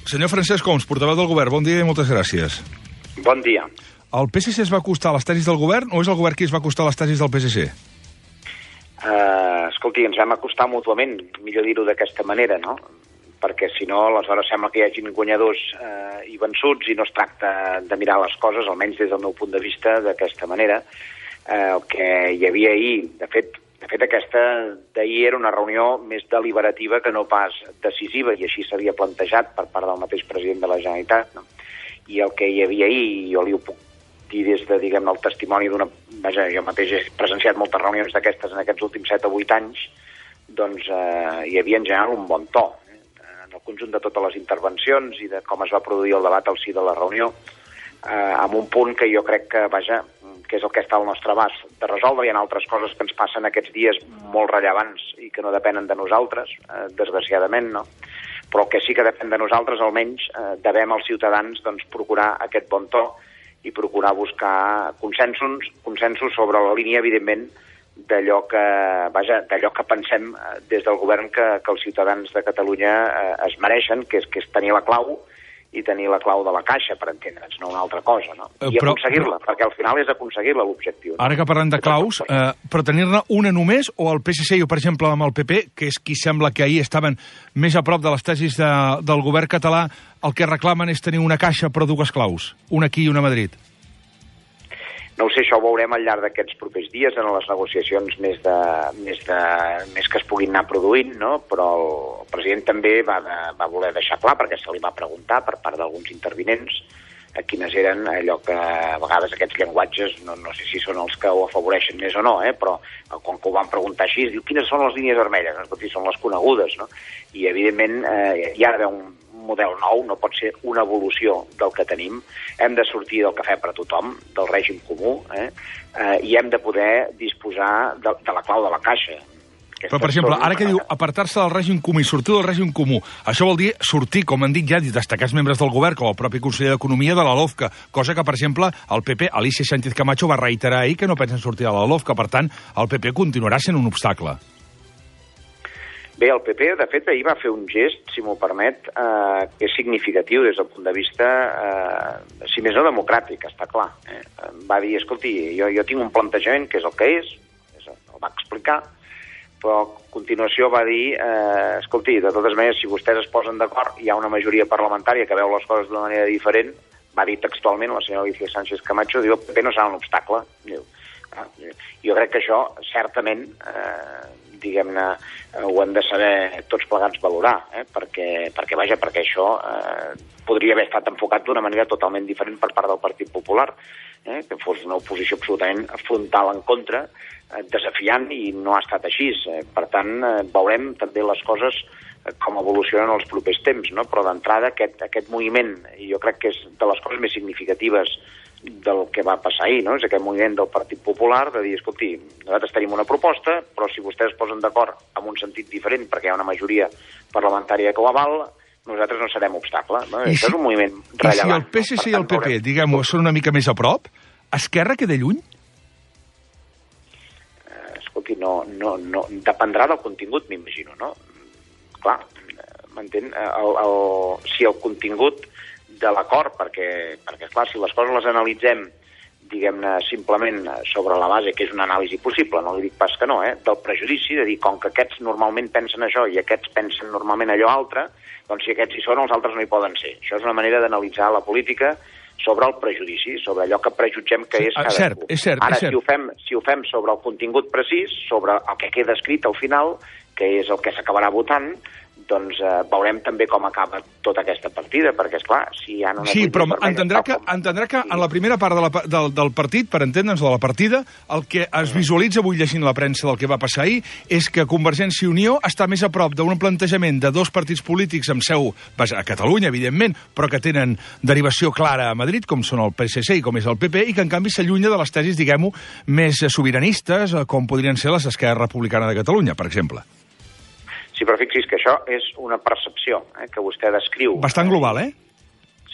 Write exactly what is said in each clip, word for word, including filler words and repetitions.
Senyor Francesc Homs, portaveu del govern, bon dia i moltes gràcies. Bon dia. El P S C es va acostar a les tesis del govern o és el govern qui es va acostar a les tesis del P S C? Uh, escolti, ens vam acostar mútuament, millor dir-ho d'aquesta manera, no? Perquè si no, aleshores sembla que hi hagin guanyadors uh, i vençuts i no es tracta de mirar les coses, almenys des del meu punt de vista, d'aquesta manera. Uh, el que hi havia ahir, de fet, de fet aquesta d'ahir era una reunió més deliberativa que no pas decisiva, i així s'havia plantejat per part del mateix president de la Generalitat, no? I el que hi havia ahir, jo li ho puc dir des de, diguem, el testimoni d'una... Vaja, jo mateix he presenciat moltes reunions d'aquestes en aquests últims set o vuit anys, doncs eh, hi havia en general un bon to. Eh? En el conjunt de totes les intervencions i de com es va produir el debat al si de la reunió, eh, amb un punt que jo crec que, vaja, que és el que està al nostre abast de resoldre. Hi ha altres coses que ens passen aquests dies molt rellevants i que no depenen de nosaltres, eh, desgraciadament, no? Però que sí que depèn de nosaltres, almenys, eh, devem als ciutadans doncs, procurar aquest bon to i procurar buscar consensos, consensos sobre la línia, evidentment, d'allò que, vaja, d'allò que pensem des del govern que, que els ciutadans de Catalunya eh, es mereixen, que és, que és tenir la clau i tenir la clau de la caixa, per entendre'ns, no una altra cosa, no? I però, aconseguir-la, però... perquè al final és aconseguir-la l'objectiu. Ara que parlem de claus, eh, però tenir-ne una només, o el P S C, o per exemple amb el P P, que és qui sembla que ahir estaven més a prop de les tesis de, del govern català, el que reclamen és tenir una caixa però dues claus, una aquí i una a Madrid? No ho sé, això ho veurem al llarg d'aquests propers dies en les negociacions més, de, més, de, més que es puguin anar produint, no? Però el president també va, de, va voler deixar clar, perquè se li va preguntar per part d'alguns intervinents a quines eren allò que a vegades aquests llenguatges, no, no sé si són els que ho afavoreixen més o no, eh? Però quan ho van preguntar així, es diu quines són les línies vermelles, escolti, són les conegudes, no? I evidentment eh, hi ha d'haver un model nou, no pot ser una evolució del que tenim. Hem de sortir del cafè per a tothom, del règim comú, eh? Eh, i hem de poder disposar de, de la clau de la caixa. Aquestes Però, per exemple, són... ara que diu apartar-se del règim comú i sortir del règim comú, això vol dir sortir, com han dit ja destacats membres del govern, com el propi conseller d'Economia, de la LOFCA, cosa que, per exemple, el P P, Alicia Sánchez Camacho, va reiterar ahir que no pensen sortir de la LOFCA. Per tant, el P P continuarà sent un obstacle. Bé, el P P, de fet, ahir va fer un gest, si m'ho permet, eh, que és significatiu des del punt de vista, eh, si més no democràtic, està clar. Eh? Va dir, escolti, jo, jo tinc un plantejament que és el que és, és el va explicar, però a continuació va dir, eh, escolti, de totes maneres, si vostès es posen d'acord, hi ha una majoria parlamentària que veu les coses d'una manera diferent, va dir textualment la senyora Alicia Sánchez Camacho, diu, el P P no serà un obstacle. Diu, ah, jo crec que això, certament, eh, diguem-ne, eh, ho hem de saber tots plegats valorar, eh? perquè, perquè, vaja, perquè això eh, podria haver estat enfocat d'una manera totalment diferent per part del Partit Popular, eh? que fos una oposició absolutament frontal en contra, eh, desafiant, i no ha estat així. Eh? Per tant, eh, veurem també les coses eh, com evolucionen els propers temps, no? Però d'entrada aquest, aquest moviment, i jo crec que és de les coses més significatives del que va passar ahir, no? És aquest moviment del Partit Popular de dir, escolti, nosaltres tenim una proposta, però si vostès es posen d'acord en un sentit diferent perquè hi ha una majoria parlamentària que ho aval, nosaltres no serem obstacle. No? I Això si, és un moviment rellevant. I si el P S C no? i el P P, diguem-ho, són una mica més a prop, Esquerra queda lluny? Eh, escolti, no, no, no, dependrà del contingut, m'imagino, no? Clar, m'entén? El, el, si el contingut de l'acord, perquè, perquè, clar, si les coses les analitzem, diguem-ne, simplement sobre la base, que és una anàlisi possible, no li dic pas que no, eh, del prejudici, de dir, com que aquests normalment pensen això i aquests pensen normalment allò altre, doncs si aquests hi són, els altres no hi poden ser. Això és una manera d'analitzar la política sobre el prejudici, sobre allò que prejutgem que és cadascú. És cert, és cert, Ara, és cert. Si, ho fem, si ho fem sobre el contingut precís, sobre el que queda escrit al final, que és el que s'acabarà votant, doncs eh, veurem també com acaba tota aquesta partida, perquè, esclar, si hi ha una... Sí, però entendrà que, com... entendrà que en la primera part de la, del, del partit, per entendre'ns, de la partida, el que es visualitza avui llegint la premsa del que va passar ahir és que Convergència i Unió està més a prop d'un plantejament de dos partits polítics amb seu a Catalunya, evidentment, però que tenen derivació clara a Madrid, com són el P S C i com és el P P, i que en canvi s'allunya de les tesis, diguem-ho, més sobiranistes, com podrien ser les d'Esquerra Republicana de Catalunya, per exemple. Sí, però fixi's que això és una percepció eh, que vostè descriu. Bastant global, eh?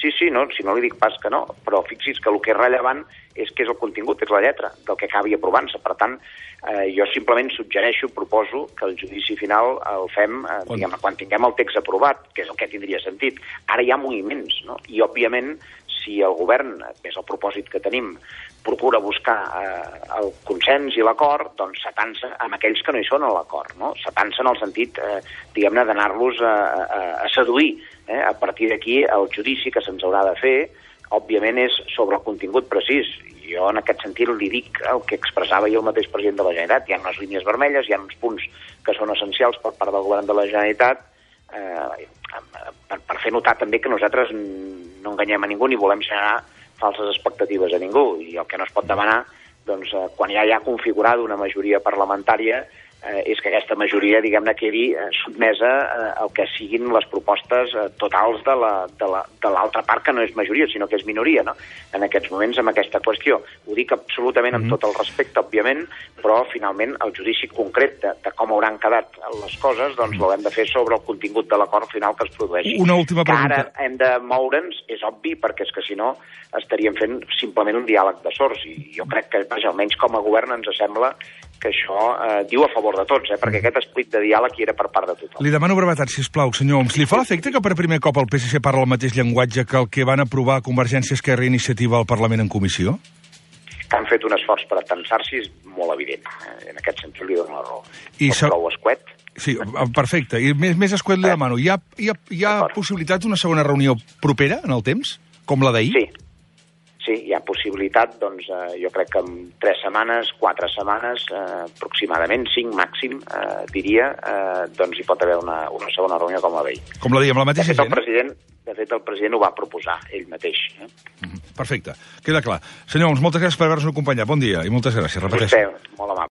Sí, sí, no, si no li dic pas que no, però fixi's que el que és rellevant és que és el contingut, és la lletra del que acabi aprovant-se. Per tant, eh, jo simplement suggereixo, proposo que el judici final el fem eh, diguem, quan tinguem el text aprovat, que és el que tindria sentit. Ara hi ha moviments, no? I, òbviament, si el govern, que és el propòsit que tenim, procura buscar eh, el consens i l'acord, doncs s'atansa amb aquells que no hi són a l'acord, no? S'atansa en el sentit, eh, diguem-ne, d'anar-los a, a, a seduir. Eh? A partir d'aquí, el judici que se'ns haurà de fer, òbviament, és sobre el contingut precís. Jo, en aquest sentit, li dic el que expressava jo el mateix president de la Generalitat. Hi ha unes línies vermelles, hi ha uns punts que són essencials per part del govern de la Generalitat eh, per, per fer notar també que nosaltres no enganyem a ningú ni volem generar falses expectatives a ningú. I el que no es pot demanar, doncs, eh, quan ja hi ha configurada una majoria parlamentària, eh, és que aquesta majoria, diguem-ne, quedi eh, sotmesa eh, al que siguin les propostes eh, totals de la, de la, de l'altra part, que no és majoria, sinó que és minoria, no? En aquests moments, amb aquesta qüestió. Ho dic absolutament amb tot el respecte, òbviament, però, finalment, el judici concret de, de com hauran quedat les coses, doncs l'haurem de fer sobre el contingut de l'acord final que es produeixi. Una última pregunta. Que ara hem de moure'ns, és obvi, perquè és que, si no, estaríem fent simplement un diàleg de sords. I jo crec que, vaja, almenys com a govern ens sembla que això eh, diu a favor de tots, eh, perquè aquest esperit de diàleg hi era per part de tothom. Li demano brevetat, sisplau, senyor Homs. Li fa l'efecte que per primer cop el P S C parla el mateix llenguatge que el que van aprovar Convergència, Esquerra i Iniciativa al Parlament en comissió? Que han fet un esforç per atensar-s'hi és molt evident. Eh? En aquest sentit li dono la raó. I sa... prou escuet. Sí, perfecte. I més, més escuet li demano. Hi ha, hi ha, hi ha possibilitat d'una segona reunió propera en el temps? Com la d'ahir? Sí. Sí, hi ha possibilitat, doncs, eh, jo crec que en tres setmanes, quatre setmanes, eh, aproximadament, cinc màxim, eh, diria, eh, doncs hi pot haver una, una segona reunió com la d'ahir. Com la d'ahir, amb la mateixa gent? El president, de fet, el president ho va proposar, ell mateix. Eh? Perfecte, queda clar. Senyor Homs, moltes gràcies per haver-nos acompanyat. Bon dia i moltes gràcies. Repeteixo. Vostè, molt amable.